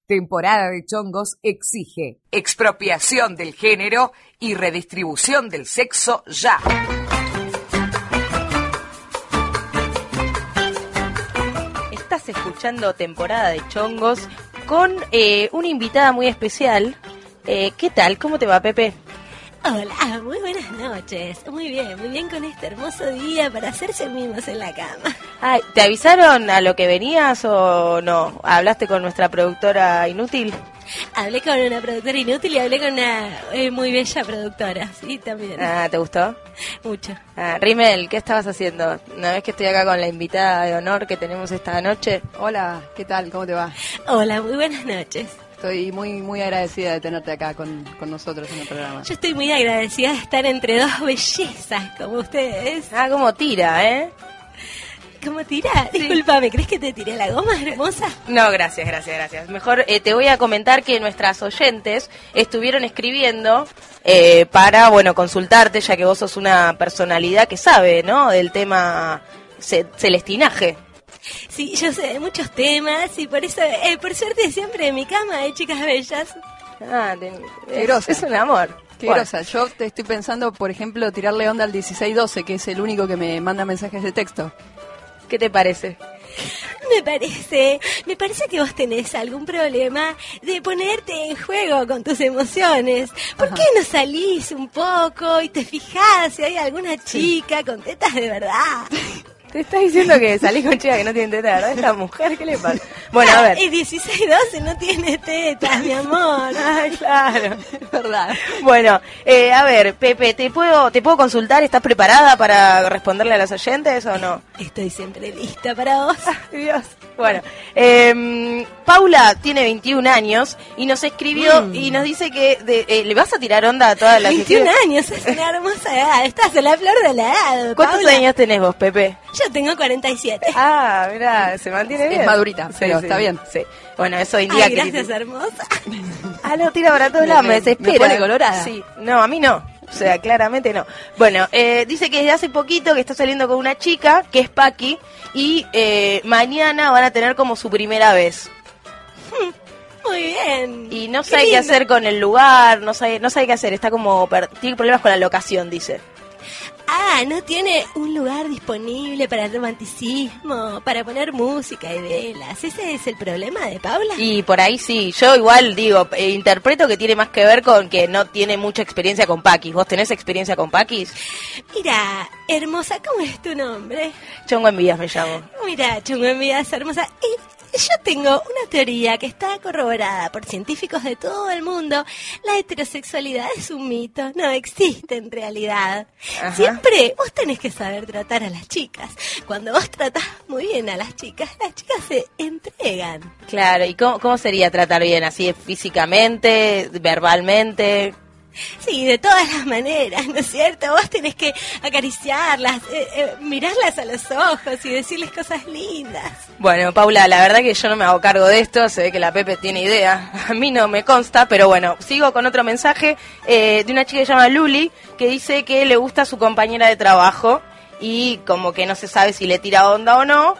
Temporada de Chongos exige expropiación del género y redistribución del sexo ya. Estás escuchando Temporada de Chongos con una invitada muy especial. ¿Qué tal? ¿Cómo te va, Pepe? Hola, muy buenas noches. Muy bien con este hermoso día para hacerse mimos en la cama. Ay, ¿te avisaron a lo que venías o no? ¿Hablaste con nuestra productora inútil? Hablé con una productora inútil y hablé con una muy bella productora, sí, también. Ah, ¿te gustó? Mucho. Rimmel, ¿qué estabas haciendo? ¿No ves que estoy acá con la invitada de honor que tenemos esta noche? Hola, ¿qué tal? ¿Cómo te va? Hola, muy buenas noches. Estoy muy agradecida de tenerte acá con nosotros en el programa. Yo estoy muy agradecida de estar entre dos bellezas como ustedes. Ah, como tira, ¿eh? ¿Cómo tira? Sí. Discúlpame, ¿crees que te tiré la goma, hermosa? No, gracias. Mejor te voy a comentar que nuestras oyentes estuvieron escribiendo para, consultarte, ya que vos sos una personalidad que sabe, ¿no?, del tema celestinaje. Sí, yo sé de muchos temas y por eso, por suerte, siempre en mi cama hay chicas bellas. Ah, es un amor. Qué grosa. Yo te estoy pensando, por ejemplo, tirarle onda al 1612, que es el único que me manda mensajes de texto. ¿Qué te parece? Me parece que vos tenés algún problema de ponerte en juego con tus emociones. ¿Por qué no salís un poco y te fijás si hay alguna chica con tetas de verdad? Te estás diciendo que salís con chicas que no tienen tetas, ¿verdad? Esta mujer, ¿qué le pasa? Bueno, a ver. El 16-12 no tiene tetas, mi amor. Ay, claro. Es verdad. Bueno, a ver, Pepe, ¿te puedo consultar? ¿Estás preparada para responderle a los oyentes o no? Estoy siempre lista para vos. Dios. Bueno, Paula tiene 21 años y nos escribió y nos dice que ¿le vas a tirar onda a todas las 21 años, es una hermosa edad. Estás en la flor de la edad, ¿Cuántos Paula? años tenés vos, Pepe? Yo tengo 47. Ah, mirá, se mantiene bien. Es madurita, pero está bien. Sí. Bueno, eso indica que... Gracias, hermosa. Lo tira para todos lados, me desespera. Me pone colorada. Sí, no, a mí no. O sea, claramente no. Bueno, dice que desde hace poquito que está saliendo con una chica, que es Paqui, y mañana van a tener como su primera vez. Muy bien. Y no sabe qué hacer con el lugar, no sabe qué hacer, está como... tiene problemas con la locación, dice. ¿No tiene un lugar disponible para el romanticismo, para poner música y velas? ¿Ese es el problema de Paula? Y por ahí sí, yo igual digo, interpreto que tiene más que ver con que no tiene mucha experiencia con Paquis. ¿Vos tenés experiencia con Paquis? Mira, hermosa, ¿cómo es tu nombre? Chongo Envías me llamo. Mira, Chongo Envías, hermosa. Yo tengo una teoría que está corroborada por científicos de todo el mundo. La heterosexualidad es un mito, no existe en realidad. Ajá. Siempre vos tenés que saber tratar a las chicas. Cuando vos tratás muy bien a las chicas se entregan. Claro, ¿y cómo sería tratar bien? ¿Así físicamente, verbalmente? Sí, de todas las maneras, ¿no es cierto? Vos tenés que acariciarlas, mirarlas a los ojos y decirles cosas lindas. Bueno, Paula, la verdad que yo no me hago cargo de esto, se ve que la Pepe tiene idea, a mí no me consta, pero bueno, sigo con otro mensaje de una chica que se llama Luli, que dice que le gusta a su compañera de trabajo y como que no se sabe si le tira onda o no,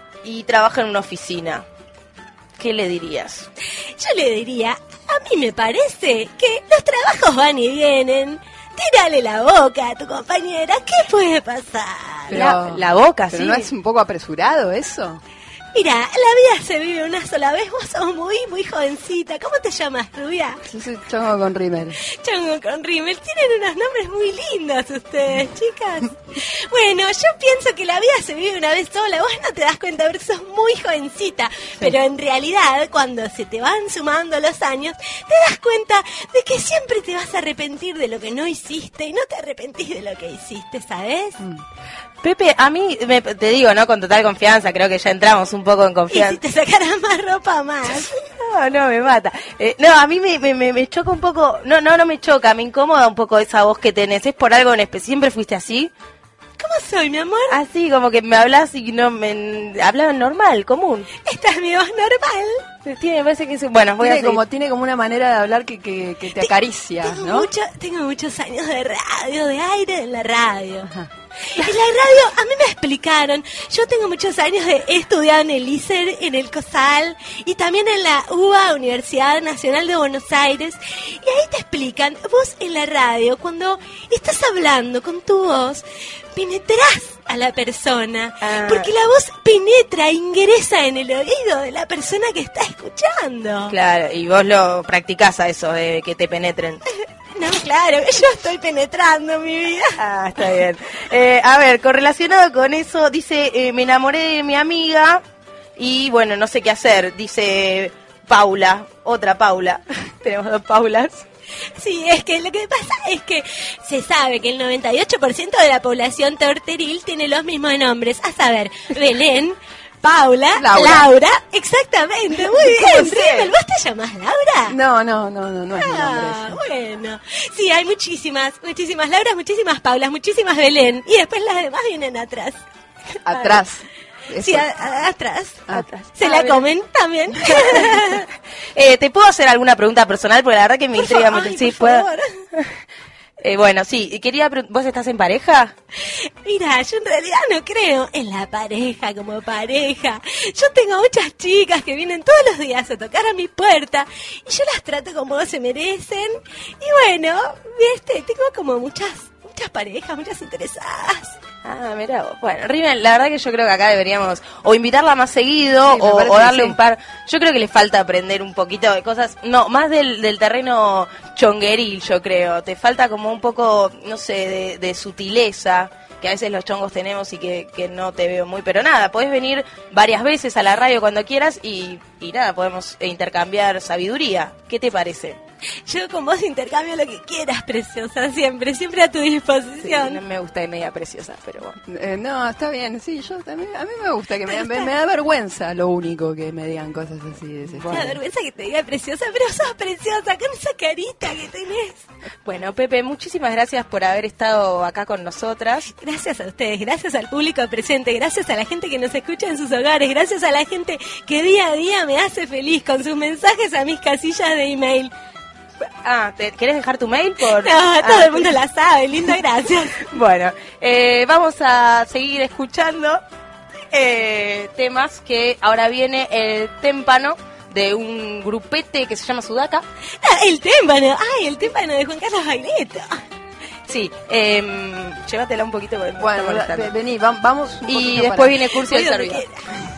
y trabaja en una oficina. ¿Qué le dirías? Yo le diría, a mí me parece que los trabajos van y vienen. Tírale la boca a tu compañera, ¿qué puede pasar? Pero, la boca, ¿pero sí. no es un poco apresurado eso? Mira, la vida se vive una sola vez, vos sos muy jovencita. ¿Cómo te llamas, rubia? Yo soy Chongo con Rimmel. Chongo con Rimmel. Tienen unos nombres muy lindos ustedes, chicas. Bueno, yo pienso que la vida se vive una vez sola. Vos no te das cuenta porque sos muy jovencita. Sí. Pero en realidad, cuando se te van sumando los años, te das cuenta de que siempre te vas a arrepentir de lo que no hiciste y no te arrepentís de lo que hiciste, ¿sabes? Pepe, a mí, te digo, ¿no? Con total confianza, creo que ya entramos un poco en confianza. Y si te sacaras más ropa, más. No, me mata. No, a mí me choca un poco, no me choca, me incomoda un poco esa voz que tenés. ¿Es por algo en especial? ¿Siempre fuiste así? ¿Cómo soy, mi amor? Así, como que me hablas y no me hablas normal, común. Esta es mi voz normal. Me parece que bueno, voy tiene como una manera de hablar que te acaricia, ¿no? Tengo muchos años de radio, de aire en la radio. Ajá. En la radio, a mí me explicaron, yo tengo muchos años de estudiar en el ISER, en el COSAL y también en la UBA, Universidad Nacional de Buenos Aires, y ahí te explican, vos en la radio, cuando estás hablando con tu voz, penetrás a la persona, porque la voz penetra, ingresa en el oído de la persona que está escuchando. Claro, y vos lo practicás a eso, de que te penetren. No, claro, yo estoy penetrando mi vida. Ah, está bien. A ver, correlacionado con eso, dice, me enamoré de mi amiga y bueno, no sé qué hacer, dice Paula, otra Paula. Tenemos dos Paulas. Sí, es que lo que pasa es que se sabe que el 98% de la población torteril tiene los mismos nombres, a saber, Belén, Paula, Laura, exactamente, muy bien. Rimmel, ¿vos te llamás Laura? No es mi nombre ese. Bueno, sí, hay muchísimas Lauras, muchísimas Paulas, muchísimas Belén, y después las demás vienen atrás. Atrás. Sí, atrás. Se la comen también. ¿Te puedo hacer alguna pregunta personal? Porque la verdad que me intriga mucho. Sí, por favor. Bueno, sí, quería ¿vos estás en pareja? Mira, yo en realidad no creo en la pareja como pareja. Yo tengo muchas chicas que vienen todos los días a tocar a mi puerta y yo las trato como se merecen. Y bueno, tengo como muchas parejas, muchas interesadas. Ah, mira vos. Bueno, Rimmel, la verdad que yo creo que acá deberíamos o invitarla más seguido o darle un par. Yo creo que le falta aprender un poquito de cosas, no, más del terreno chongueril, yo creo. Te falta como un poco, no sé, de sutileza, que a veces los chongos tenemos y que no te veo muy. Pero nada, podés venir varias veces a la radio cuando quieras y nada, podemos intercambiar sabiduría. ¿Qué te parece? Yo con vos intercambio lo que quieras, preciosa, siempre a tu disposición. Sí, no me gusta de media preciosa, pero bueno. No, está bien, sí, yo también, a mí me gusta que me da vergüenza lo único que me digan cosas así de ese estilo. Me da vergüenza que te diga preciosa, pero sos preciosa con esa carita que tenés. Bueno, Pepe, muchísimas gracias por haber estado acá con nosotras. Gracias a ustedes, gracias al público presente, gracias a la gente que nos escucha en sus hogares, gracias a la gente que día a día me hace feliz con sus mensajes a mis casillas de email. ¿Querés dejar tu mail? No, todo el mundo la sabe, linda, gracias. Bueno, vamos a seguir escuchando temas que ahora viene el témpano de un grupete que se llama Sudaca. El témpano, el témpano de Juan Carlos Baglietto. Sí, llévatela un poquito porque bueno, vení, vamos un y después viene Cursi del Servicio. Servicio.